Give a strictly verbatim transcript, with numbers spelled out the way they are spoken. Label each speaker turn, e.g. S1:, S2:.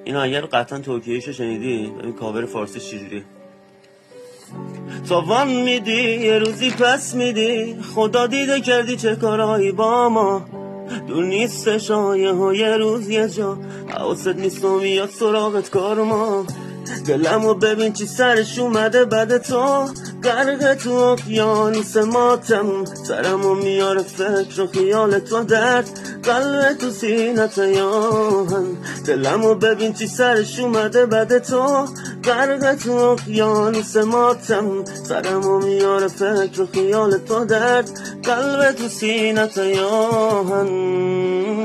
S1: اینا اگر قطعا ترکیه‌ایشو شنیدی ببین کاور فارسی چجوریه. تاوان میدی یه روزی پس میدی، خدا دیده کردی چه کارایی با ما. دور نیستش آیه ها یه روز یه جا، حواست نیست و میاد سراغت کار ما. دلمو ببین چی سرش اومده بعد تو، غرق تو اقیانوس ماتم. سرمو میاره فکر و خیال تو درد، قلب تو سینت یاهن. دلمو ببین چی سرش اومده بعد تو، غرق تو اقیانوس ماتم. سرمو میاره فکر و خیال تو درد، قلب تو سینت یاهن.